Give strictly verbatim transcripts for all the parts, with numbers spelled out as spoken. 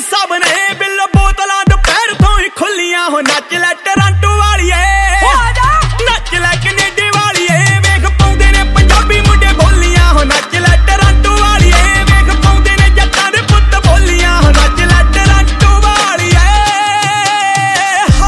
सब ने बिल बोतलां दोपहर तो ही खुलियां हो नच लै टोरंटो वालिए नच लै कनेडे वालिए वेख पाउंदे ने पंजाबी मुंडे बोलियां हो नच लै टोरंटो वालिए वेख पाउंदे ने जट्टां दे पुत्त बोलियां हो नच लै टोरंटो वालिए हो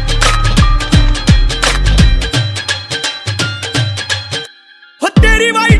तेरी